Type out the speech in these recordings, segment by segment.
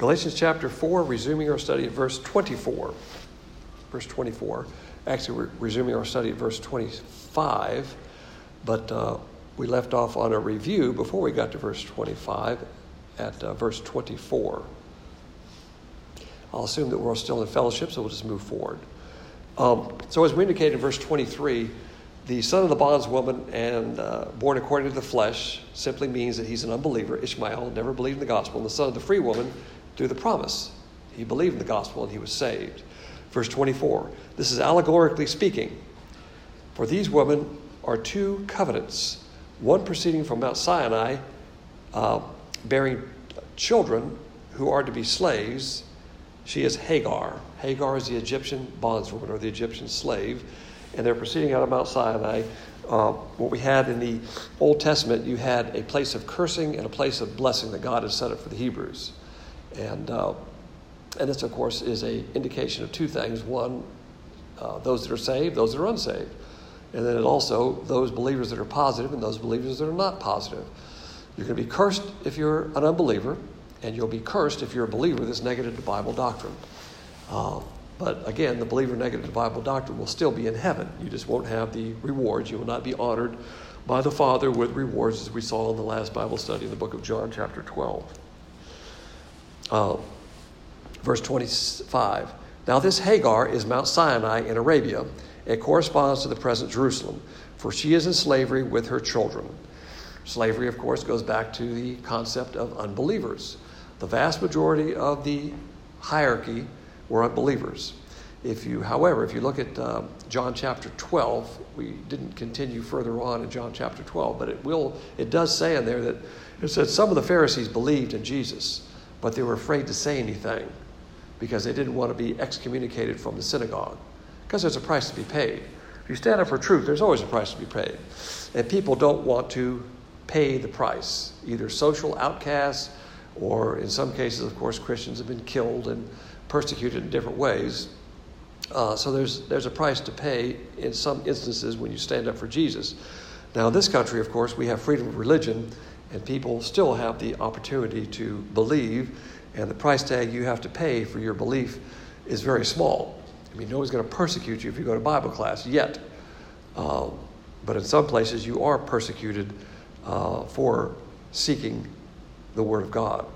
Galatians chapter 4, resuming our study at verse 24. Verse 24. Actually, we're resuming our study at verse 25, but we left off on a review before we got to verse 25 at verse 24. I'll assume that we're still in fellowship, so we'll just move forward. So as we indicated in verse 23, the son of the bondwoman and born according to the flesh simply means that he's an unbeliever. Ishmael never believed in the gospel. And the son of the free woman through the promise. He believed in the gospel and he was saved. Verse 24, this is allegorically speaking. For these women are two covenants, one proceeding from Mount Sinai, bearing children who are to be slaves. She is Hagar. Hagar is the Egyptian bondswoman or the Egyptian slave. And they're proceeding out of Mount Sinai. What we had in the Old Testament, you had a place of cursing and a place of blessing that God had set up for the Hebrews. And this, of course, is an indication of two things. One, those that are saved, those that are unsaved. And then also those believers that are positive and those believers that are not positive. You're going to be cursed if you're an unbeliever, and you'll be cursed if you're a believer that's negative to Bible doctrine. But again, the believer negative to Bible doctrine will still be in heaven. You just won't have the rewards. You will not be honored by the Father with rewards, as we saw in the last Bible study in the book of John, chapter 12. Verse 25. Now this Hagar is Mount Sinai in Arabia. It corresponds to the present Jerusalem, for she is in slavery with her children. Slavery, of course, goes back to the concept of unbelievers. The vast majority of the hierarchy were unbelievers. However, if you look at John chapter 12, we didn't continue further on in John chapter 12, but it does say in there that it said some of the Pharisees believed in Jesus, but they were afraid to say anything because they didn't want to be excommunicated from the synagogue, because there's a price to be paid. If you stand up for truth, there's always a price to be paid. And people don't want to pay the price. Either social outcasts, or in some cases, of course, Christians have been killed and persecuted in different ways. So there's a price to pay in some instances when you stand up for Jesus. Now, in this country, of course, we have freedom of religion, and people still have the opportunity to believe, and the price tag you have to pay for your belief is very small. I mean, nobody's going to persecute you if you go to Bible class yet. But in some places, you are persecuted for seeking the Word of God.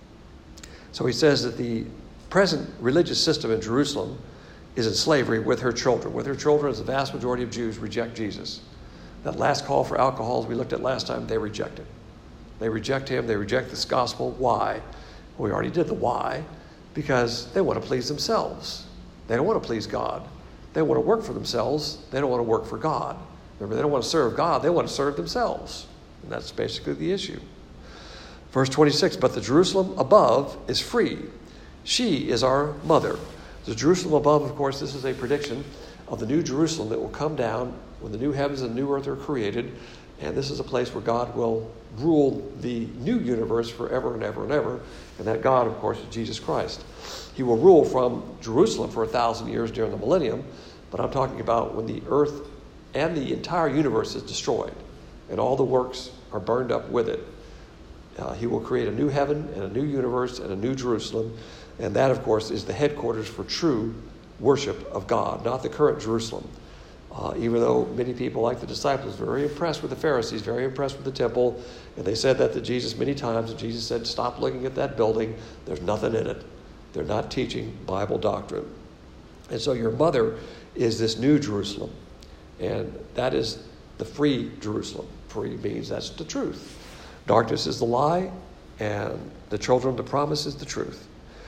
So he says that the present religious system in Jerusalem is in slavery with her children. With her children, as the vast majority of Jews reject Jesus. That last call for alcohol, as we looked at last time, they reject it. They reject him. They reject this gospel. Why? Well, we already did the why. Because they want to please themselves. They don't want to please God. They want to work for themselves. They don't want to work for God. Remember, they don't want to serve God. They want to serve themselves. And that's basically the issue. Verse 26, but the Jerusalem above is free. She is our mother. The Jerusalem above, of course, this is a prediction of the new Jerusalem that will come down when the new heavens and new earth are created. And this is a place where God will rule the new universe forever and ever and ever. And that God, of course, is Jesus Christ. He will rule from Jerusalem for 1,000 years during the millennium. But I'm talking about when the earth and the entire universe is destroyed and all the works are burned up with it. He will create a new heaven and a new universe and a new Jerusalem. And that, of course, is the headquarters for true worship of God, not the current Jerusalem. Even though many people, like the disciples, were very impressed with the Pharisees, very impressed with the temple. And they said that to Jesus many times. And Jesus said, stop looking at that building. There's nothing in it. They're not teaching Bible doctrine. And so your mother is this new Jerusalem. And that is the free Jerusalem. Free means that's the truth. Darkness is the lie, and the children of the promise is the truth.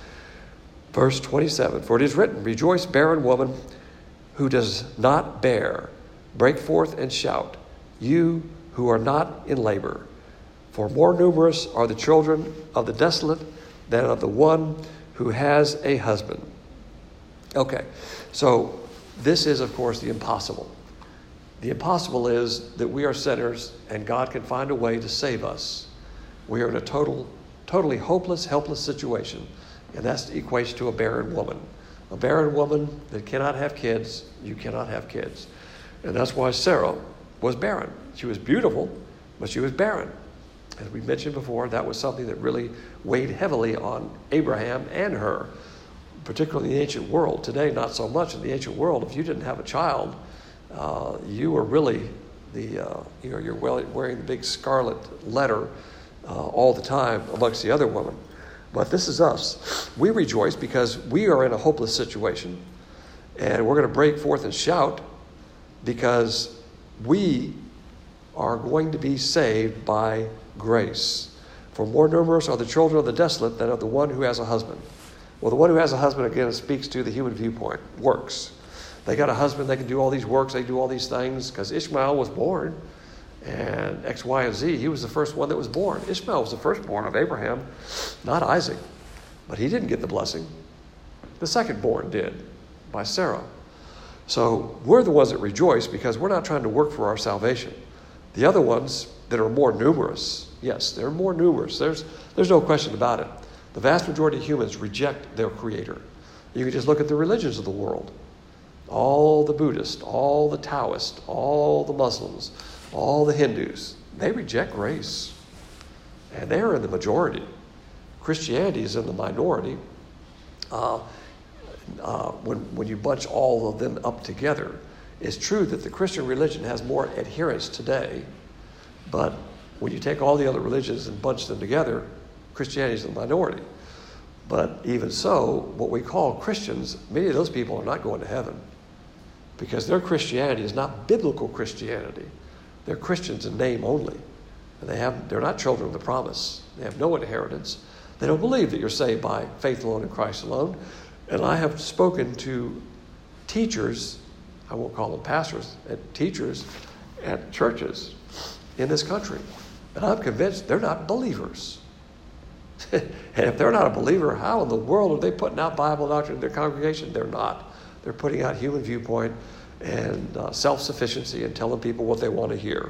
Verse 27, for it is written, rejoice, barren woman who does not bear. Break forth and shout, you who are not in labor. For more numerous are the children of the desolate than of the one who has a husband. Okay, so this is, of course, the impossible. The impossible is that we are sinners and God can find a way to save us. We are in a totally hopeless, helpless situation. And that's equates to a barren woman. A barren woman that cannot have kids, you cannot have kids. And that's why Sarah was barren. She was beautiful, but she was barren. As we mentioned before, that was something that really weighed heavily on Abraham and her, particularly in the ancient world. Today, not so much. In the ancient world, if you didn't have a child, you were really you're wearing the big scarlet letter all the time amongst the other women. But this is us. We rejoice because we are in a hopeless situation, and we're going to break forth and shout because we are going to be saved by grace. For more numerous are the children of the desolate than of the one who has a husband. Well, the one who has a husband, again, speaks to the human viewpoint, works. They got a husband, they can do all these works, they do all these things, because Ishmael was born, and X, Y, and Z, he was the first one that was born. Ishmael was the firstborn of Abraham, not Isaac, but he didn't get the blessing. The secondborn did, by Sarah. So we're the ones that rejoice because we're not trying to work for our salvation. The other ones that are more numerous, yes, they're more numerous. There's no question about it. The vast majority of humans reject their Creator. You can just look at the religions of the world. All the Buddhists, all the Taoists, all the Muslims, all the Hindus, they reject grace. And they're in the majority. Christianity is in the minority. When you bunch all of them up together, it's true that the Christian religion has more adherents today, but when you take all the other religions and bunch them together, Christianity is in the minority. But even so, what we call Christians, many of those people are not going to heaven because their Christianity is not biblical Christianity. They're Christians in name only. And they're not children of the promise. They have no inheritance. They don't believe that you're saved by faith alone in Christ alone. And I have spoken to teachers, I won't call them pastors, teachers at churches in this country. And I'm convinced they're not believers. And if they're not a believer, how in the world are they putting out Bible doctrine in their congregation? They're not. They're putting out human viewpoint and self-sufficiency and telling people what they want to hear.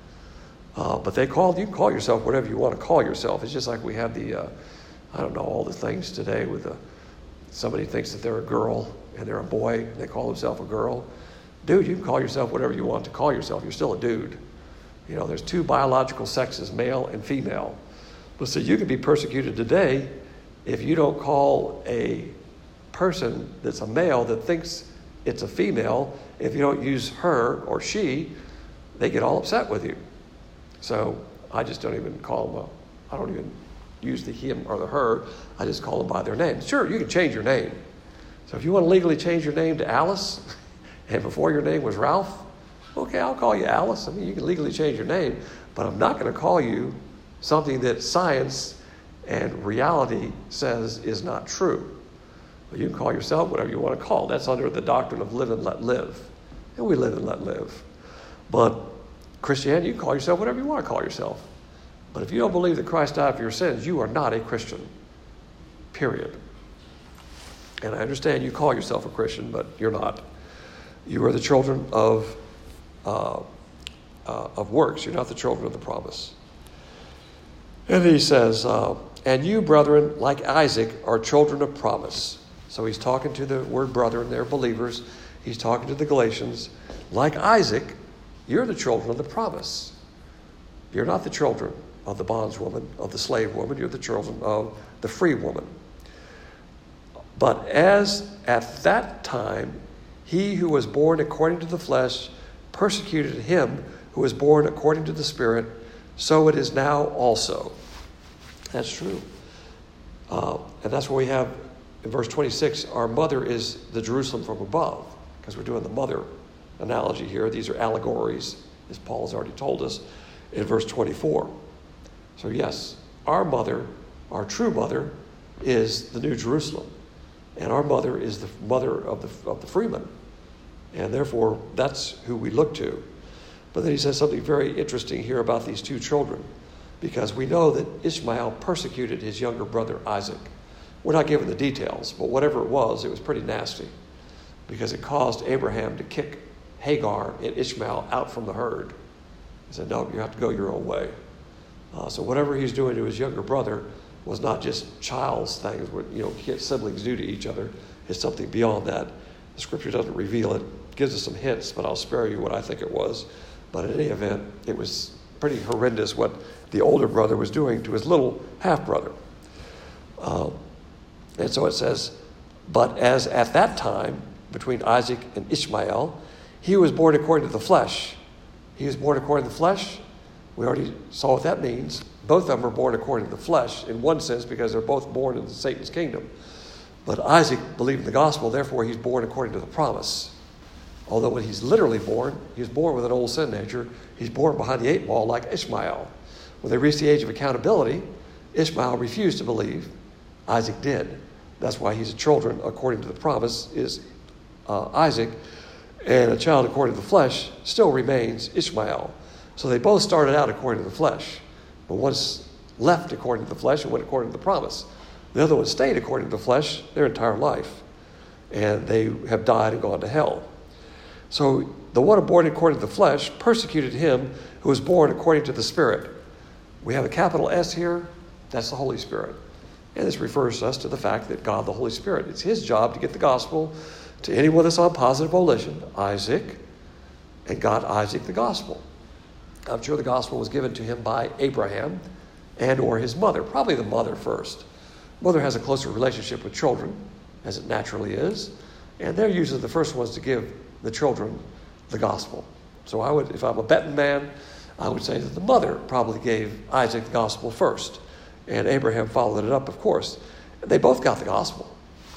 But you can call yourself whatever you want to call yourself. It's just like we have all the things today with somebody thinks that they're a girl and they're a boy and they call themselves a girl. Dude, you can call yourself whatever you want to call yourself. You're still a dude. There's two biological sexes, male and female. But so you can be persecuted today if you don't call a person that's a male that thinks it's a female, if you don't use her or she, they get all upset with you. So I just don't even call them I don't even use the him or the her. I just call them by their name. Sure, you can change your name. So if you want to legally change your name to Alice, and before your name was Ralph, okay, I'll call you Alice. I mean, you can legally change your name, but I'm not going to call you something that science and reality says is not true. But you can call yourself whatever you want to call. That's under the doctrine of live and let live. And we live and let live. But Christianity, you can call yourself whatever you want to call yourself. But if you don't believe that Christ died for your sins, you are not a Christian. Period. And I understand you call yourself a Christian, but you're not. You are the children of works. You're not the children of the promise. And he says, and you, brethren, like Isaac, are children of promise. So he's talking to the word brethren, they're believers. He's talking to the Galatians. Like Isaac, you're the children of the promise. You're not the children of the bondswoman, of the slave woman. You're the children of the free woman. But as at that time, he who was born according to the flesh persecuted him who was born according to the Spirit, so it is now also. That's true. And that's what we have in verse 26. Our mother is the Jerusalem from above, because we're doing the mother analogy here. These are allegories, as Paul has already told us in verse 24. So yes, our mother, our true mother, is the New Jerusalem. And our mother is the mother of the freeman. And therefore, that's who we look to. But then he says something very interesting here about these two children, because we know that Ishmael persecuted his younger brother Isaac. We're not given the details, but whatever it was pretty nasty, because it caused Abraham to kick Hagar and Ishmael out from the herd. He said, no, you have to go your own way. So whatever he's doing to his younger brother was not just child's things, what siblings do to each other. It's something beyond that. The scripture doesn't reveal it. It gives us some hints, but I'll spare you what I think it was. But in any event, it was pretty horrendous what the older brother was doing to his little half-brother. And so it says, but as at that time, between Isaac and Ishmael, he was born according to the flesh. He was born according to the flesh. We already saw what that means. Both of them are born according to the flesh in one sense because they're both born into Satan's kingdom. But Isaac believed in the gospel, therefore he's born according to the promise. Although when he's literally born, he's born with an old sin nature. He's born behind the 8 ball like Ishmael. When they reached the age of accountability, Ishmael refused to believe. Isaac did. That's why he's a children according to the promise is Isaac. And a child according to the flesh still remains Ishmael. So they both started out according to the flesh. But one's left according to the flesh and went according to the promise. The other one stayed according to the flesh their entire life. And they have died and gone to hell. So the one born according to the flesh persecuted him who was born according to the Spirit. We have a capital S here. That's the Holy Spirit. And this refers us to the fact that God, the Holy Spirit, it's his job to get the gospel to anyone that's on positive volition, Isaac, and got Isaac the gospel. I'm sure the gospel was given to him by Abraham and or his mother, probably the mother first. Mother has a closer relationship with children, as it naturally is, and they're usually the first ones to give the children the gospel. So I would, if I'm a betting man, I would say that the mother probably gave Isaac the gospel first, and Abraham followed it up, of course. They both got the gospel,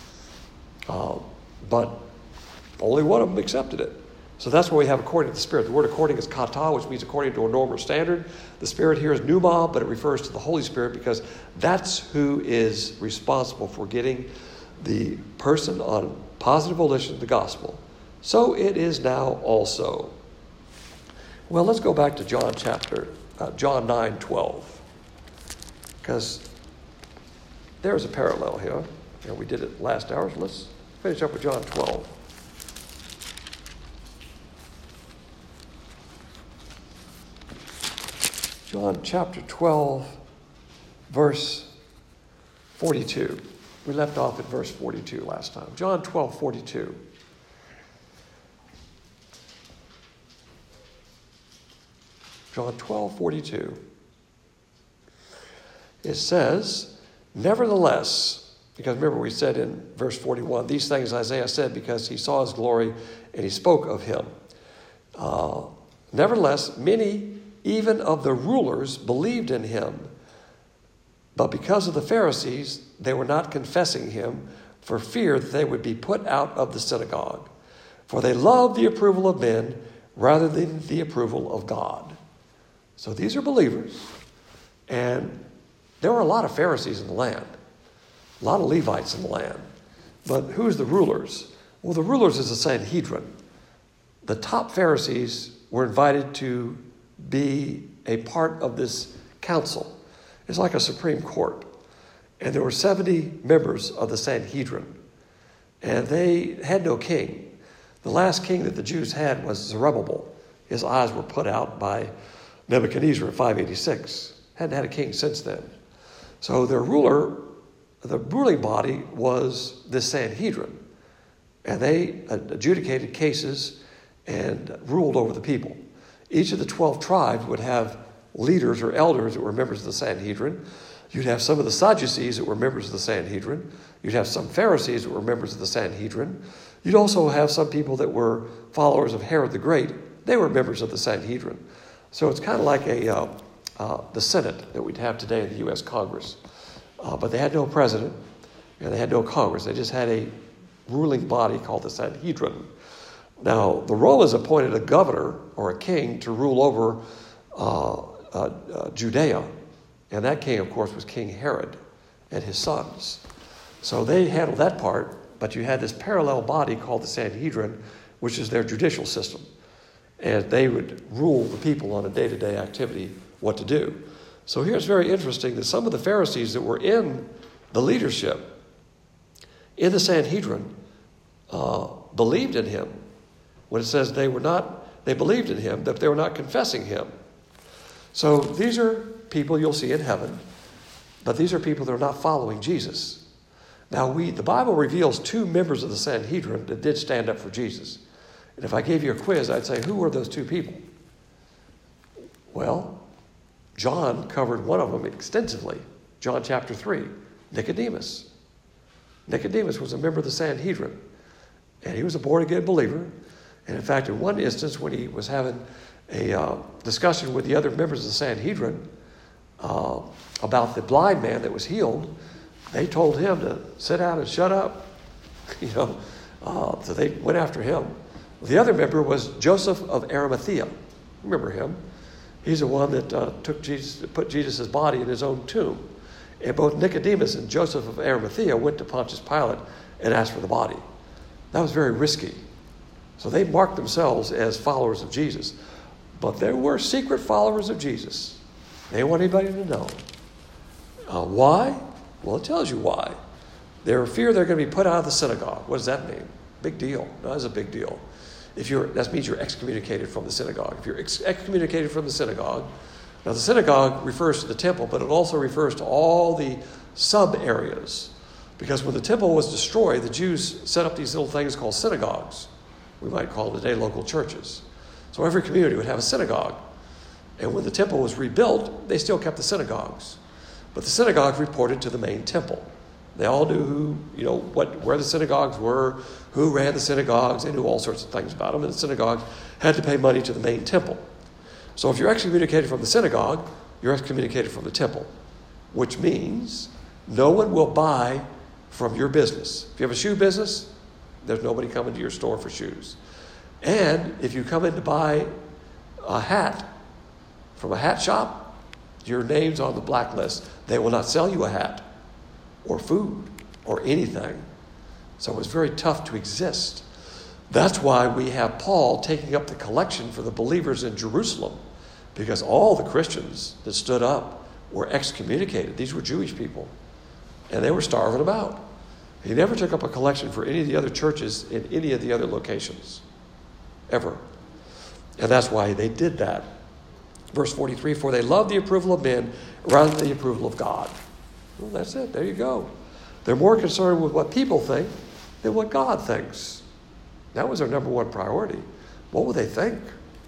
but only one of them accepted it. So that's what we have according to the Spirit. The word according is kata, which means according to a normal standard. The Spirit here is pneuma, but it refers to the Holy Spirit because that's who is responsible for getting the person on positive volition the gospel. So it is now also. Well, let's go back to John 9:12. Because there's a parallel here. And we did it last hour, so let's finish up with John 12. John chapter 12, verse 42. We left off at verse 42 last time. John 12:42. John 12:42. It says, nevertheless, because remember we said in verse 41, these things Isaiah said because he saw his glory and he spoke of him. Nevertheless, many even of the rulers believed in him, but because of the Pharisees, they were not confessing him for fear that they would be put out of the synagogue. For they loved the approval of men rather than the approval of God. So these are believers. And there were a lot of Pharisees in the land, a lot of Levites in the land. But who's the rulers? Well, the rulers is the Sanhedrin. The top Pharisees were invited to be a part of this council. It's like a Supreme Court. And there were 70 members of the Sanhedrin. And they had no king. The last king that the Jews had was Zerubbabel. His eyes were put out by Nebuchadnezzar in 586. Hadn't had a king since then. So their ruler, the ruling body, was the Sanhedrin. And they adjudicated cases and ruled over the people. Each of the 12 tribes would have leaders or elders that were members of the Sanhedrin. You'd have some of the Sadducees that were members of the Sanhedrin. You'd have some Pharisees that were members of the Sanhedrin. You'd also have some people that were followers of Herod the Great. They were members of the Sanhedrin. So it's kind of like the Senate that we'd have today in the U.S. Congress. But they had no president and they had no Congress. They just had a ruling body called the Sanhedrin. Now, the Romans appointed a governor or a king to rule over Judea. And that king, of course, was King Herod and his sons. So they handled that part, but you had this parallel body called the Sanhedrin, which is their judicial system. And they would rule the people on a day-to-day activity what to do. So here it's very interesting that some of the Pharisees that were in the leadership in the Sanhedrin believed in him. When it says they believed in him, that they were not confessing him. So these are people you'll see in heaven, but these are people that are not following Jesus. Now the Bible reveals 2 members of the Sanhedrin that did stand up for Jesus. And if I gave you a quiz, I'd say, who were those 2 people? Well, John covered one of them extensively. John chapter 3, Nicodemus. Nicodemus was a member of the Sanhedrin, and he was a born-again believer. And in fact, in one instance, when he was having a discussion with the other members of the Sanhedrin about the blind man that was healed, they told him to sit down and shut up. So they went after him. The other member was Joseph of Arimathea. Remember him? He's the one that put Jesus' body in his own tomb. And both Nicodemus and Joseph of Arimathea went to Pontius Pilate and asked for the body. That was very risky. So they marked themselves as followers of Jesus. But there were secret followers of Jesus. They didn't want anybody to know. Why? Well, it tells you why. They fear they're going to be put out of the synagogue. What does that mean? Big deal. No, that's a big deal. That means you're excommunicated from the synagogue. If you're excommunicated from the synagogue, now the synagogue refers to the temple, but it also refers to all the sub-areas. Because when the temple was destroyed, the Jews set up these little things called synagogues. We might call today local churches. So every community would have a synagogue. And when the temple was rebuilt, they still kept the synagogues. But the synagogue reported to the main temple. They all knew where the synagogues were, who ran the synagogues. They knew all sorts of things about them. And the synagogue had to pay money to the main temple. So if you're excommunicated from the synagogue, you're excommunicated from the temple, which means no one will buy from your business. If you have a shoe business, there's nobody coming to your store for shoes. And if you come in to buy a hat from a hat shop, your name's on the blacklist. They will not sell you a hat or food or anything. So it's very tough to exist. That's why we have Paul taking up the collection for the believers in Jerusalem, because all the Christians that stood up were excommunicated. These were Jewish people, and they were starving them out. He never took up a collection for any of the other churches in any of the other locations, ever. And that's why they did that. Verse 43, for they love the approval of men rather than the approval of God. Well, that's it. There you go. They're more concerned with what people think than what God thinks. That was their number one priority. What will they think?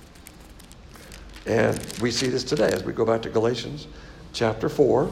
And we see this today as we go back to Galatians chapter 4,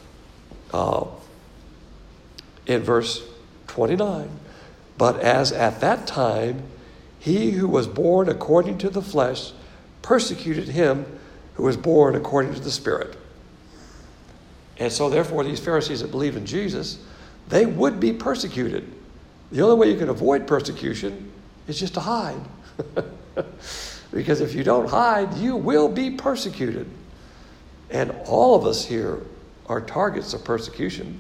in verse 29. But as at that time, he who was born according to the flesh persecuted him who was born according to the Spirit. And so therefore these Pharisees that believed in Jesus, they would be persecuted. The only way you can avoid persecution is just to hide. Because if you don't hide, you will be persecuted. And all of us here are targets of persecution.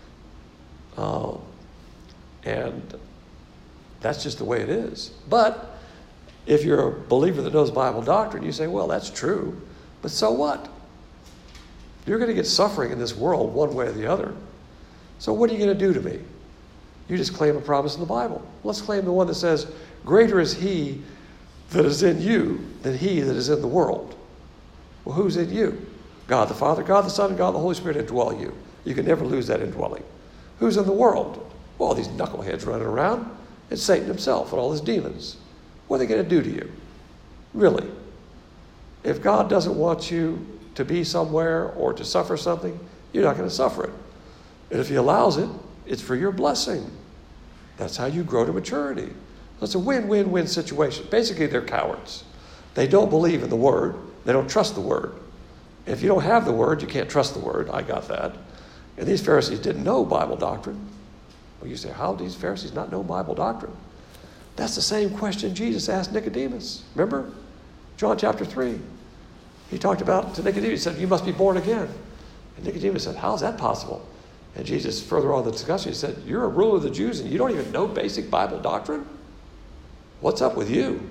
And that's just the way it is. But if you're a believer that knows Bible doctrine, you say, well, that's true. But so what? You're going to get suffering in this world one way or the other. So what are you going to do to me? You just claim a promise in the Bible. Let's claim the one that says, greater is he that is in you than he that is in the world. Well, who's in you? God the Father, God the Son, and God the Holy Spirit indwell you. You can never lose that indwelling. Who's in the world? Well, these knuckleheads running around. It's Satan himself and all his demons. What are they going to do to you? Really? If God doesn't want you to be somewhere or to suffer something, you're not going to suffer it. And if he allows it, it's for your blessing. That's how you grow to maturity. So it's a win-win-win situation. Basically, they're cowards. They don't believe in the Word. They don't trust the Word. If you don't have the Word, you can't trust the Word. I got that. And these Pharisees didn't know Bible doctrine. Well, you say, how do these Pharisees not know Bible doctrine? That's the same question Jesus asked Nicodemus. Remember? John chapter 3. He talked about to Nicodemus. He said, you must be born again. And Nicodemus said, how is that possible? And Jesus, further on in the discussion, he said, you're a ruler of the Jews and you don't even know basic Bible doctrine? What's up with you?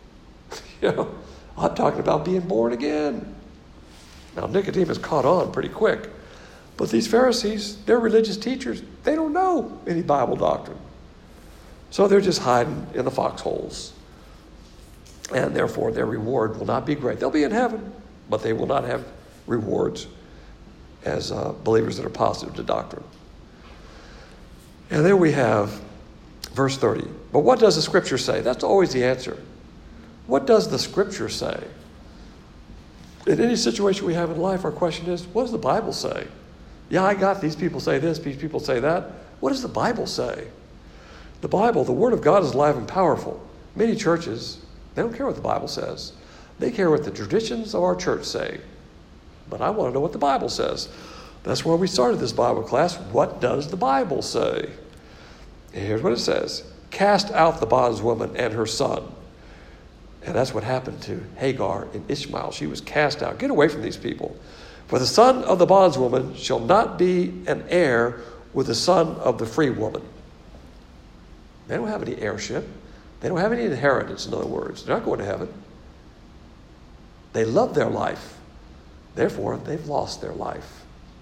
I'm talking about being born again. Now, Nicodemus caught on pretty quick. But these Pharisees, they're religious teachers. They don't know any Bible doctrine. So they're just hiding in the foxholes. And therefore, their reward will not be great. They'll be in heaven, but they will not have rewards as believers that are positive to doctrine. And there we have verse 30. But what does the Scripture say? That's always the answer. What does the Scripture say? In any situation we have in life, our question is, what does the Bible say? Yeah, I got these people say this, these people say that. What does the Bible say? The Bible, the Word of God, is alive and powerful. Many churches, they don't care what the Bible says. They care what the traditions of our church say. But I want to know what the Bible says. That's why we started this Bible class. What does the Bible say? And here's what it says. Cast out the bondwoman and her son. And that's what happened to Hagar and Ishmael. She was cast out. Get away from these people. For the son of the bondwoman shall not be an heir with the son of the free woman. They don't have any heirship. They don't have any inheritance, in other words. They're not going to heaven. They love their life. Therefore, they've lost their life.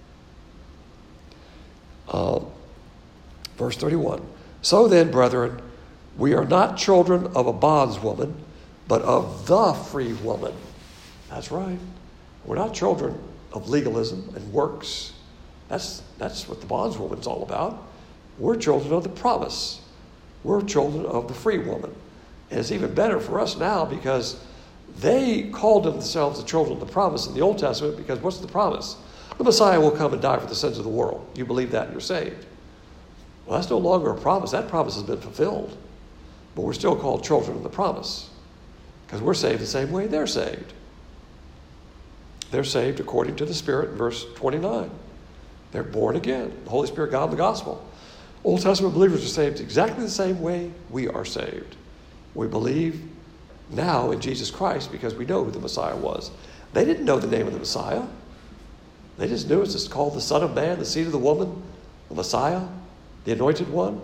Verse 31. So then, brethren, we are not children of a bondswoman, but of the free woman. That's right. We're not children of legalism and works. That's what the bondswoman's all about. We're children of the promise. We're children of the free woman. And it's even better for us now because they called themselves the children of the promise in the Old Testament because what's the promise? The Messiah will come and die for the sins of the world. You believe that and you're saved. Well, that's no longer a promise. That promise has been fulfilled. But we're still called children of the promise because we're saved the same way they're saved. They're saved according to the Spirit, verse 29. They're born again. The Holy Spirit, God, and the gospel. Old Testament believers are saved exactly the same way we are saved. We believe now in Jesus Christ because we know who the Messiah was. They didn't know the name of the Messiah. They just knew it's just called the Son of Man, the seed of the woman, the Messiah, the Anointed One,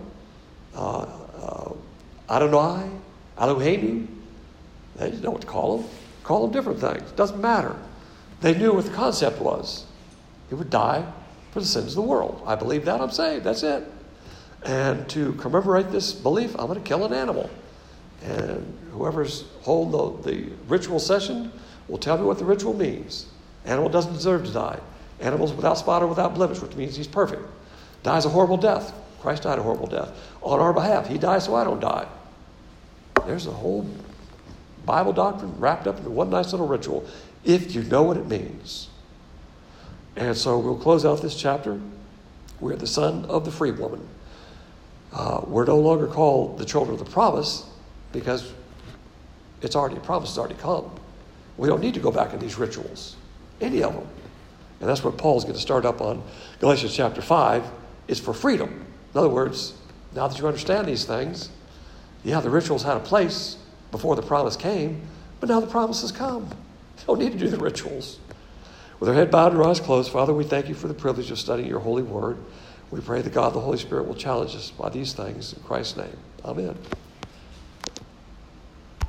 Adonai, Eloheinu. They didn't know what to call him. Call him different things. Doesn't matter. They knew what the concept was. He would die for the sins of the world. I believe that. I'm saved. That's it. And to commemorate this belief, I'm going to kill an animal. And whoever's holding the ritual session will tell me what the ritual means. Animal doesn't deserve to die. Animal's without spot or without blemish, which means he's perfect. Dies a horrible death. Christ died a horrible death. On our behalf, he died so I don't die. There's a whole Bible doctrine wrapped up into one nice little ritual, if you know what it means. And so we'll close out this chapter. We're the son of the free woman. We're no longer called the children of the promise because it's already, the promise has already come. We don't need to go back in these rituals, any of them. And that's what Paul's going to start up on Galatians chapter 5, is for freedom. In other words, now that you understand these things, yeah, the rituals had a place before the promise came, but now the promise has come. You don't need to do the rituals. With our head bowed and our eyes closed, Father, we thank you for the privilege of studying your holy word. We pray that God, the Holy Spirit, will challenge us by these things in Christ's name. Amen.